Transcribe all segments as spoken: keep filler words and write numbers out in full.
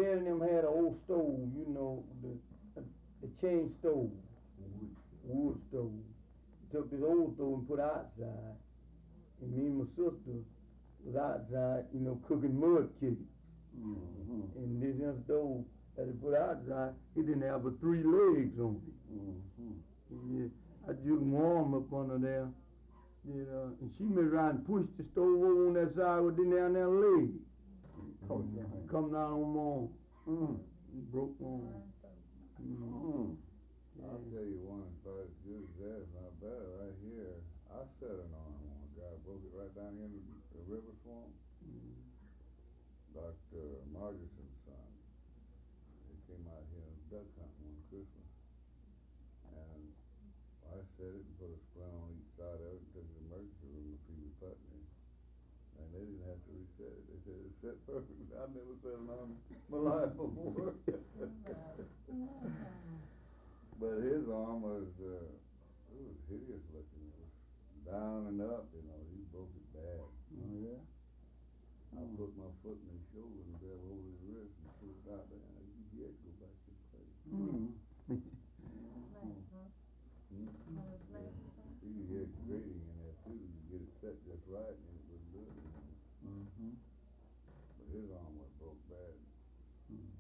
Jerry and them had an old stove, you know, the, the chain stove, Wood. wood stove. Took this old stove and put outside. And me and my sister was outside, you know, cooking mud cakes. Mm-hmm. And this young stove that he put outside, it didn't have but three legs on it. Mm-hmm. Yeah, I just warm up under there. You know, and she made around and pushed the stove over on that side with didn't have that leg. Mm-hmm. Come down on my arm. Mm. Broke my arm. Mm. Mm. I'll tell you one that's about as good as that, if not better, right here. I set an arm on a guy, broke it right down here in the, the river swamp. Mm. Doctor Margerson's son. He came out here duck hunting one Christmas. And I set it and put a splint on each side of it and took it to the emergency room to P B Putney. And they didn't have to reset it. They said it set perfectly. I've never set an arm in my life before. But his arm was, uh, it was hideous looking. It was down and up, you know. He broke it bad. Oh, yeah? I put my foot in his shoulder and grabbed hold of his wrist and pulled it out there. And he had to go back to the place. Mm. You had grading in there too. You get it set just right and it was good. You know. Mm-hmm. But his arm was broke bad. Mm.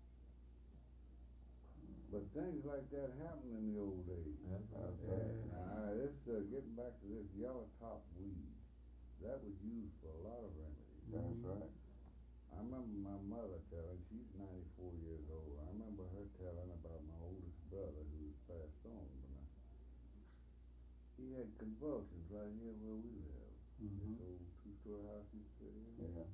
But things like that happened in the old days. That's right. Yeah. Now, this, uh, getting back to this yellow top weed, that was used for a lot of remedies. That's right. I remember my mother telling, she's ninety-four years old. I remember her telling about my oldest brother who was passed on. But now, he had convulsions right here where we live. Mm-hmm. This old two-story house you sit in. Yeah.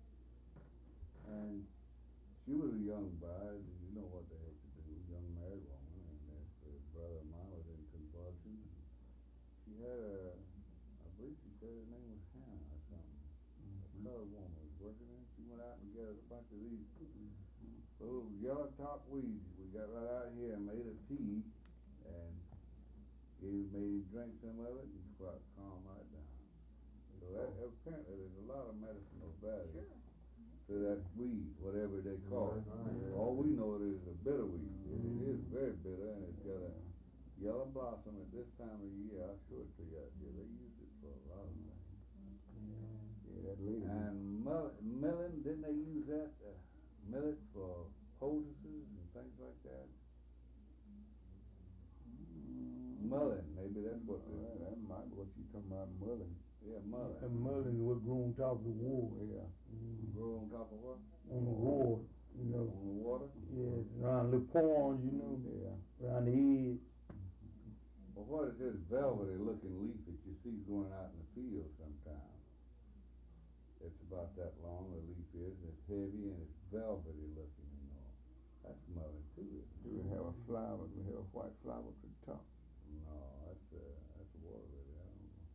And she was a young bride, and you know what they had to do, young married woman, and that uh, brother of mine was in convulsions. She had a, I believe she said her name was Hannah or something. Mm-hmm. A colored woman was working in. She went out and gathered a bunch of these little yellow top weeds we got right out here and made a tea, and gave made him drink some of it and quite calm right down. So that, apparently there's a lot of medicinal value. Sure. To that weed, whatever they call it. Right. All we know it is a bitter weed. It, it is very bitter, and it's got a yellow blossom at this time of year. I'll show it to you out here. They use it for a lot of things. Yeah, that lady. And mill- milling, didn't they use that, uh, millet for poultices and things like that? Mm. Mullein, maybe that's what it Well, is. that might be what you talking about, mulling. Yeah, mullein. And mullein was grown on top of the wall. Yeah. Mm. Grow on top of what? On the wall, you know. On the water? Yeah, around the ponds, you know. Yeah. Around the edge. Well, what is this velvety looking leaf that you see going out in the field sometimes? It's about that long, the leaf is, and it's heavy and it's velvety looking, you know. That's mullein too, isn't it? Do it have a flower? Do it have a white flower to the top? No, that's uh, that's a water lily. I don't know.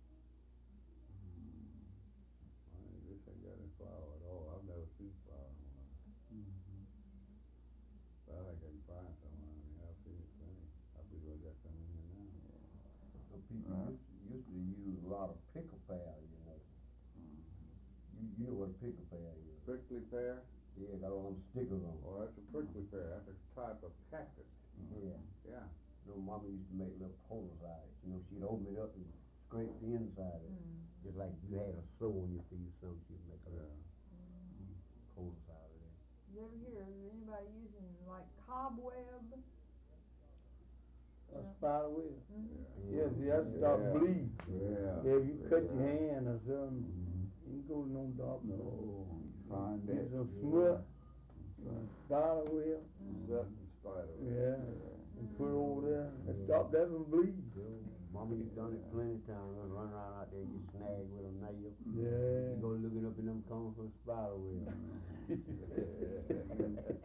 I mean, this ain't got any flower at all. I've never seen flower on it. Mm-hmm. But I think I can find some around here. I've seen it plenty. I believe I got some in here now. So people Right. used, used to use a lot of pickle pear, you know. You, you know what a pickle pear is? Prickly pear? Yeah, got all them stickers on it. Oh, that's a prickly pear. That's a type of cactus. Yeah. Yeah. You know, Mama used to make little holes out of it. You know, she'd open it up and scrape the inside of it. Just like you had a sore on your feet or something, she'd make a Yeah. little holes out of it. You ever hear of anybody using like cobweb? A spider web. Yeah. Yeah, see, that's stop Yeah. bleeding. Yeah. Yeah, if you cut your Yeah. hand or something, Mhm. you can go to no doctor. No, you find Get that. some smut, some spider web. Sutton spider. Yeah. And put it over there and stop that from bleeding. Mama, you done it plenty of times. Run, run around out there and get snagged with a nail. Yeah. You go looking up in them corners for a spider web.